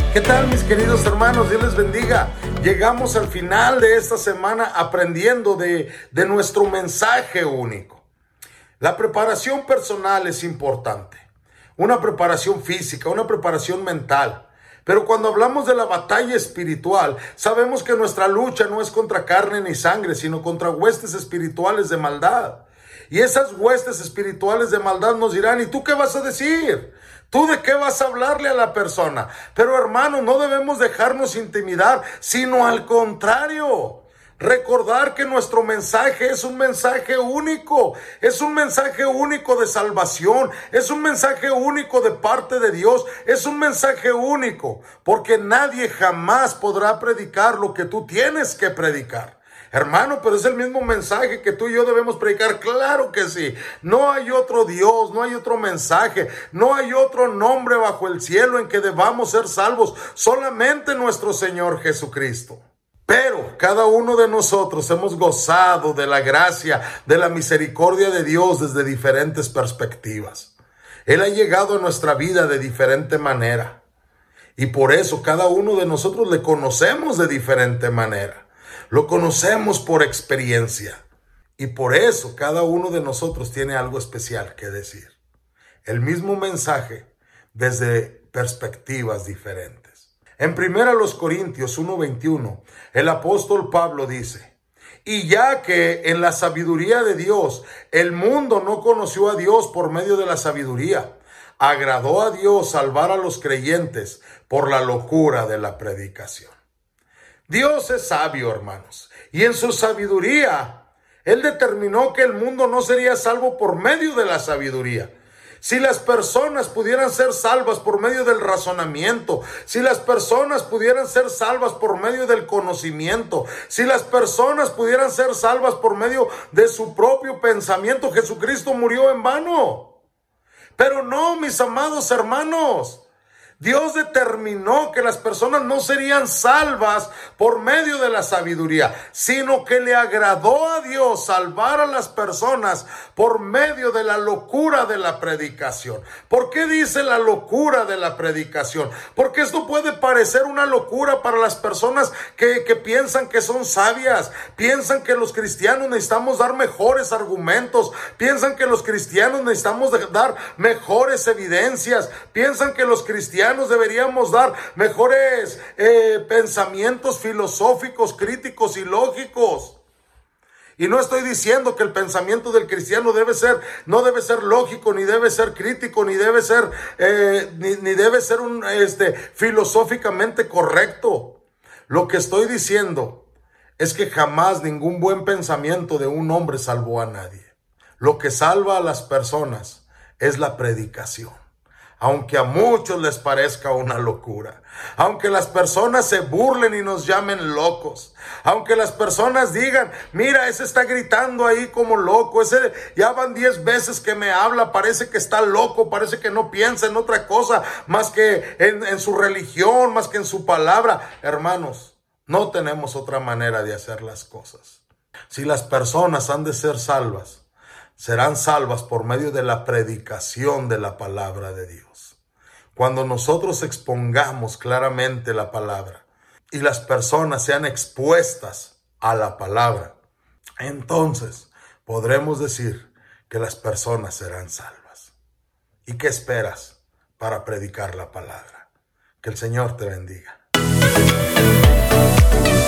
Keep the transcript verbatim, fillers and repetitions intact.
¿Qué tal, mis queridos hermanos? Dios les bendiga. Llegamos al final de esta semana aprendiendo de, de nuestro mensaje único. La preparación personal es importante. Una preparación física, una preparación mental. Pero cuando hablamos de la batalla espiritual, sabemos que nuestra lucha no es contra carne ni sangre, sino contra huestes espirituales de maldad. Y esas huestes espirituales de maldad nos dirán, ¿y tú qué vas a decir? ¿Tú de qué vas a hablarle a la persona? Pero hermano, no debemos dejarnos intimidar, sino al contrario. Recordar que nuestro mensaje es un mensaje único, es un mensaje único de salvación, es un mensaje único de parte de Dios, es un mensaje único, porque nadie jamás podrá predicar lo que tú tienes que predicar. Hermano, pero es el mismo mensaje que tú y yo debemos predicar. Claro que sí. No hay otro Dios, no hay otro mensaje, no hay otro nombre bajo el cielo en que debamos ser salvos. Solamente nuestro Señor Jesucristo. Pero cada uno de nosotros hemos gozado de la gracia, de la misericordia de Dios desde diferentes perspectivas. Él ha llegado a nuestra vida de diferente manera. Y por eso cada uno de nosotros le conocemos de diferente manera. Lo conocemos por experiencia y por eso cada uno de nosotros tiene algo especial que decir. El mismo mensaje desde perspectivas diferentes. En primera Corintios uno veintiuno, el apóstol Pablo dice, y ya que en la sabiduría de Dios el mundo no conoció a Dios por medio de la sabiduría, agradó a Dios salvar a los creyentes por la locura de la predicación. Dios es sabio, hermanos, y en su sabiduría, Él determinó que el mundo no sería salvo por medio de la sabiduría. Si las personas pudieran ser salvas por medio del razonamiento, si las personas pudieran ser salvas por medio del conocimiento, si las personas pudieran ser salvas por medio de su propio pensamiento, Jesucristo murió en vano. Pero no, mis amados hermanos. Dios determinó que las personas no serían salvas por medio de la sabiduría, sino que le agradó a Dios salvar a las personas por medio de la locura de la predicación. ¿Por qué dice la locura de la predicación? Porque esto puede parecer una locura para las personas que, que piensan que son sabias, piensan que los cristianos necesitamos dar mejores argumentos, piensan que los cristianos necesitamos dar mejores evidencias, piensan que los cristianos deberíamos dar mejores eh, pensamientos filosóficos, críticos y lógicos. Y no estoy diciendo que el pensamiento del cristiano debe ser, no debe ser lógico, ni debe ser crítico, ni debe ser, eh, ni, ni debe ser un, este, filosóficamente correcto. Lo que estoy diciendo es que jamás ningún buen pensamiento de un hombre salvó a nadie. Lo que salva a las personas es la predicación. Aunque a muchos les parezca una locura, aunque las personas se burlen y nos llamen locos, aunque las personas digan, mira, ese está gritando ahí como loco, ese ya van diez veces que me habla, parece que está loco, parece que no piensa en otra cosa más que en, en su religión, más que en su palabra. Hermanos, no tenemos otra manera de hacer las cosas. Si las personas han de ser salvas, serán salvas por medio de la predicación de la palabra de Dios. Cuando nosotros expongamos claramente la palabra y las personas sean expuestas a la palabra, entonces podremos decir que las personas serán salvas. ¿Y qué esperas para predicar la palabra? Que el Señor te bendiga.